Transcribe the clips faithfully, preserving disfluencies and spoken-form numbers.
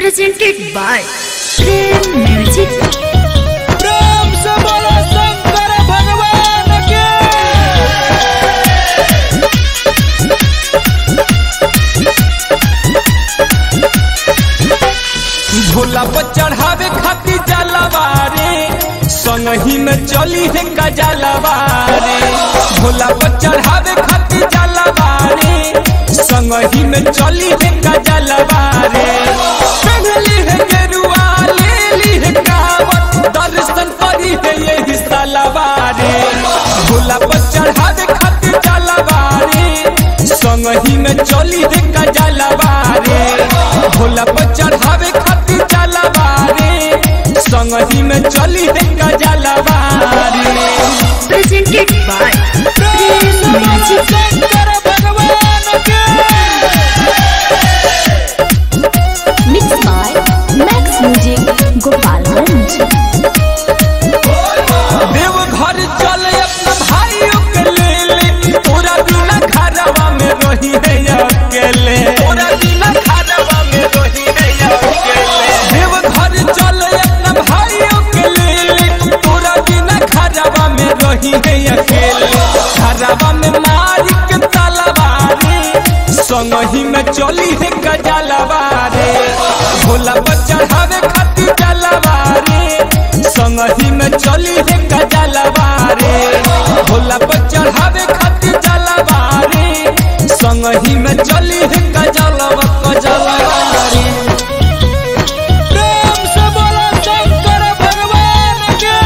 presented by Prem Music. प्रेम से बोलो शंकर भगवान के। भोला पर चढ़ावे खातिर जलवारे संगही में चली है गजलवारे। भोला पर चढ़ावे खातिर जलवारे संगही में चली है गजलवारे। पहली है गेरुआ ले ली है कावत दर्शन करी है यही सालवारे। भोला पर चढ़ावे खातिर जलवारे संगही में चली है गजलवारे। भोला पर चढ़ावे खातिर जलवारे संगही में चली है गजलवारे। Presented by Prem Music. Shankar भगवान के। Mixed by Max Music, Gopalganj. Deoghar चल अपना भाइयों के ले ले तोरा बिना घरवा में रही है अकेले। तोरा बिना घरवा में रही है अकेले। देवघर चल अपना भाइयों के ले ले तोरा बिना घरवा में रही है अकेले। घरवा में मारी के तलवारे संगही में चली है गजलवारे। भोला पर चढ़ावे खातिर जलवारे संगही में चली है गजलवारे। भोला पर चढ़ावे खातिर जलवारे संगही में चली है गजलवा गजलवारे। प्रेम से बोलो शंकर भगवान के।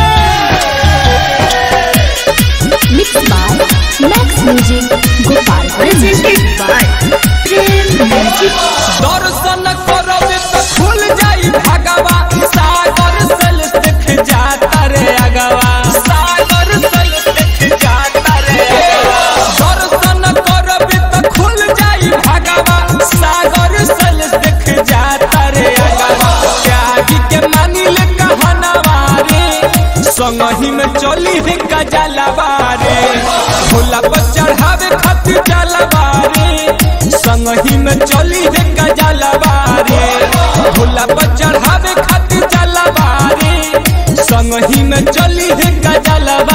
Mixed by Max Music, Gopalganj. Presented by Prem Music. दर्शन करबे तो खुल जाई भगवा सागर सल देख जाता रे अगवा। सागर सल देख जाता रे अगवा। दर्शन करबे तो खुल जाई भगवा सागर सल देख जाता रे अगवा। त्यागी के मानी ले कहनवारे संगही में चली है गजलवारे। भोला पर चढ़ावे खातिर जलवारे संगही में चली है गजलवारे। भोला पर चढ़ावे खातिर जलवारे संगही में चली है गजलवारे।